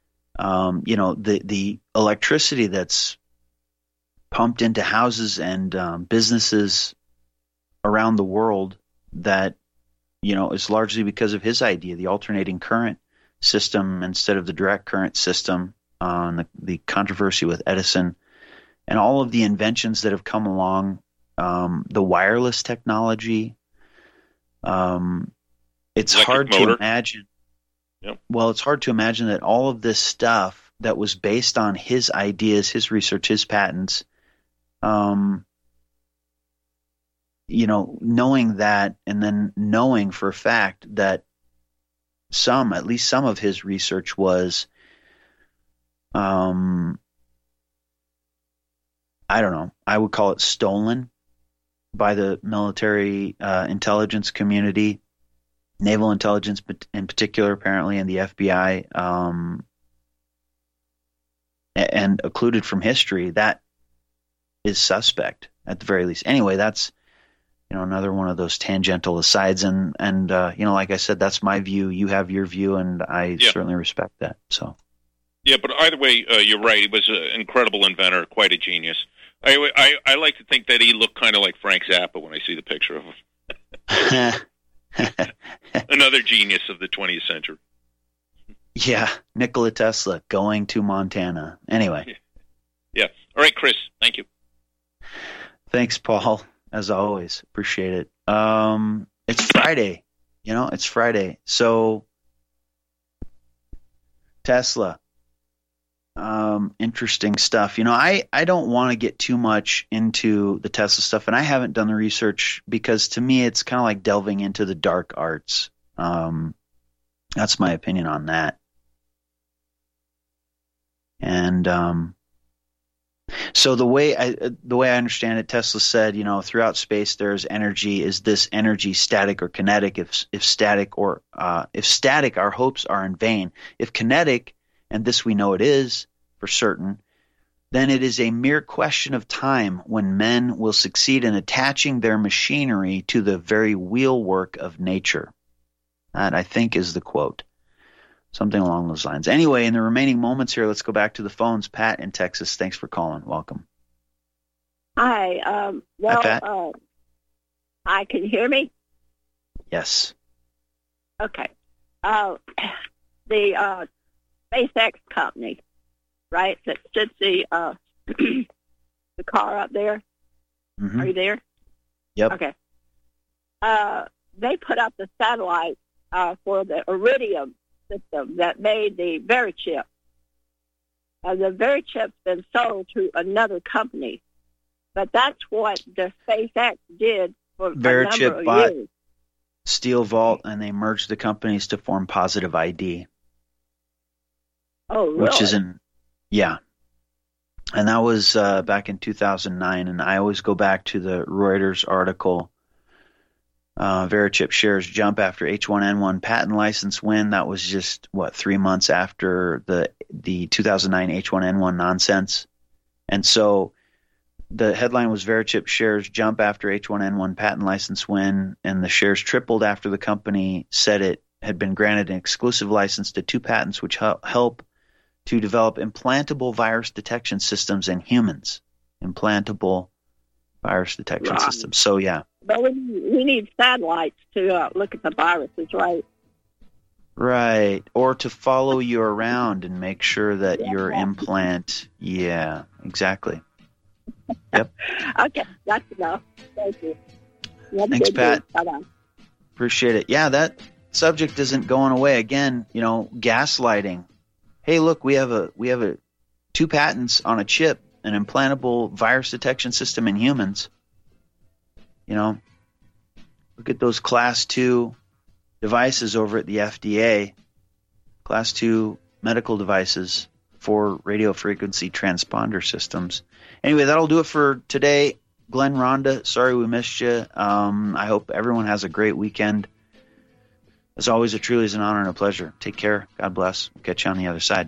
um, you know, the, the electricity that's pumped into houses and um, businesses around the world that, you know, is largely because of his idea, the alternating current system instead of the direct current system, uh, and the, the controversy with Edison, and all of the inventions that have come along, um, the wireless technology. Um, it's Electric hard motor. to imagine. Yep. Well, it's hard to imagine that all of this stuff that was based on his ideas, his research, his patents, um, you know, knowing that, and then knowing for a fact that some, at least some of his research was, um, I don't know, I would call it stolen by the military uh, intelligence community, naval intelligence in particular, apparently, and the F B I, um, and occluded from history. That is suspect at the very least. Anyway, that's, you know, another one of those tangential asides, and and uh, you know, like I said, that's my view. You have your view, and I Yeah. certainly respect that. So, Yeah, but either way, uh, you're right. He was an incredible inventor, quite a genius. I, I, I like to think that he looked kind of like Frank Zappa when I see the picture of him. Another genius of the twentieth century. yeah, Nikola Tesla going to Montana. Anyway, Yeah. All right, Chris. Thank you. thanks, Paul. As always, appreciate it. Um, it's Friday, you know, it's Friday. So Tesla. Um, interesting stuff. You know, I, I don't want to get too much into the Tesla stuff, and I haven't done the research because to me it's kind of like delving into the dark arts. Um, that's my opinion on that. And um, so the way I the way I understand it, Tesla said, you know, throughout space there's energy. Is this energy static or kinetic? If if static or uh, if static, our hopes are in vain. If kinetic, and this we know it is for certain, then it is a mere question of time when men will succeed in attaching their machinery to the very wheelwork of nature. That, I think, is the quote. Something along those lines. Anyway, in the remaining moments here, let's go back to the phones. Pat in Texas, thanks for calling. Welcome. Hi. Um, well, Hi, Pat. Uh, hi, can you hear me? Yes. Okay. Uh, the uh, SpaceX company, right, that sits the, uh, the car up there. Mm-hmm. Are you there? Yep. Okay. Uh, they put up the satellite uh, for the Iridium system that made the Verichip. Uh, the Verichip's been sold to another company, but that's what the SpaceX did for a number Verichip of bought years. Steel Vault, and they merged the companies to form Positive I D. Oh, really? Which is in, yeah. And that was uh, back in two thousand nine, and I always go back to the Reuters article. Uh, Verichip shares jump after H one N one patent license win. That was just, what, three months after the the two thousand nine H one N one nonsense. And so the headline was Verichip shares jump after H one N one patent license win, and the shares tripled after the company said it had been granted an exclusive license to two patents which help to develop implantable virus detection systems in humans. Implantable virus detection Right. systems. So, yeah. But we, we need satellites to uh, look at the viruses, right? Right. Or to follow you around and make sure that your implant, yeah, exactly. Yep. Okay, that's enough. Thank you. You have a Thanks, good Pat. day. Bye-bye. Appreciate it. Yeah, that subject isn't going away. Again, you know, gaslighting. Hey, look, we have a we have a two patents on a chip, an implantable virus detection system in humans. You know, look at those class two devices over at the F D A, class two medical devices for radio frequency transponder systems. Anyway, that'll do it for today. Glenn, Rhonda, sorry we missed you. Um, I hope everyone has a great weekend. As always, it truly is an honor and a pleasure. Take care. God bless. We'll catch you on the other side.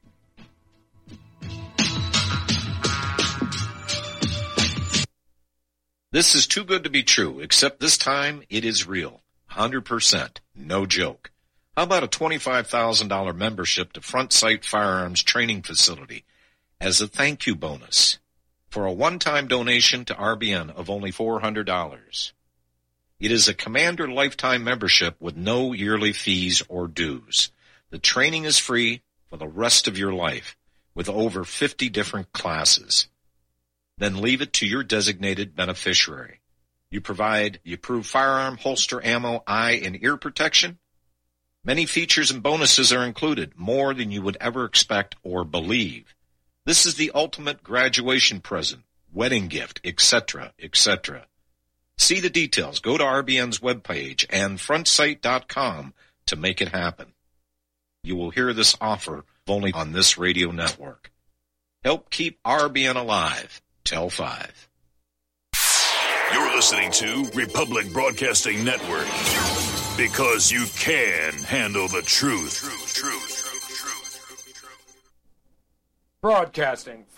This is too good to be true, except this time it is real. one hundred percent. No joke. How about a twenty-five thousand dollars membership to Front Sight Firearms Training Facility as a thank you bonus for a one-time donation to R B N of only four hundred dollars? It is a Commander lifetime membership with no yearly fees or dues. The training is free for the rest of your life with over fifty different classes. Then leave it to your designated beneficiary. You provide the approved firearm, holster, ammo, eye, and ear protection. Many features and bonuses are included, more than you would ever expect or believe. This is the ultimate graduation present, wedding gift, et cetera, et cetera. See the details. Go to R B N's webpage and front sight dot com to make it happen. You will hear this offer only on this radio network. Help keep R B N alive. Tell five. You're listening to Republic Broadcasting Network because you can handle the truth. Truth, truth, truth, truth, truth. Broadcasting